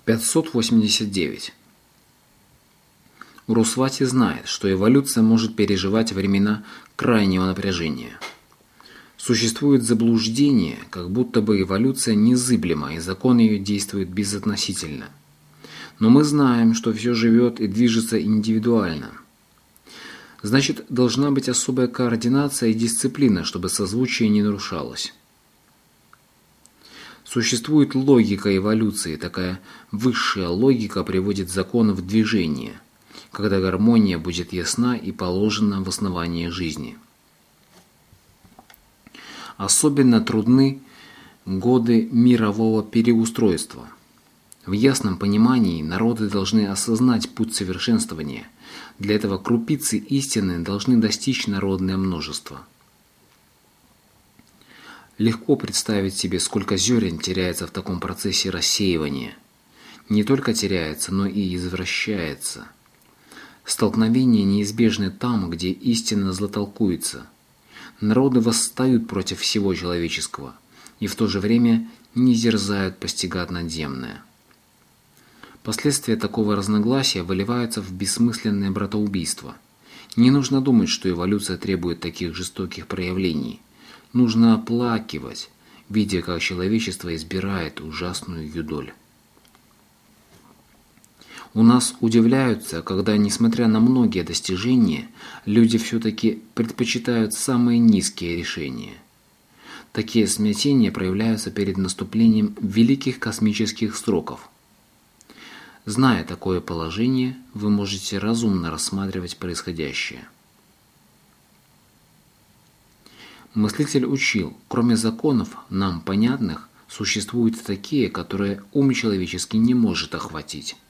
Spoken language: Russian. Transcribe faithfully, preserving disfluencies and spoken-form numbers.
пятьсот восемьдесят девять. Урусвати знает, что эволюция может переживать времена крайнего напряжения. Существует заблуждение, как будто бы эволюция незыблема и закон ее действует безотносительно. Но мы знаем, что все живет и движется индивидуально. Значит, должна быть особая координация и дисциплина, чтобы созвучие не нарушалось. Существует логика эволюции, такая высшая логика приводит закон в движение, когда гармония будет ясна и положена в основании жизни. Особенно трудны годы мирового переустройства. В ясном понимании народы должны осознать путь совершенствования. Для этого крупицы истины должны достичь народное множество. Легко представить себе, сколько зерен теряется в таком процессе рассеивания. Не только теряется, но и извращается. Столкновения неизбежны там, где истина злотолкуется. Народы восстают против всего человеческого и в то же время не дерзают постигать надземное. Последствия такого разногласия выливаются в бессмысленное братоубийство. Не нужно думать, что эволюция требует таких жестоких проявлений. Нужно оплакивать, видя, как человечество избирает ужасную юдоль. У нас удивляются, когда, несмотря на многие достижения, люди все-таки предпочитают самые низкие решения. Такие смятения проявляются перед наступлением великих космических сроков. Зная такое положение, вы можете разумно рассматривать происходящее. Мыслитель учил, кроме законов, нам понятных, существуют такие, которые ум человеческий не может охватить.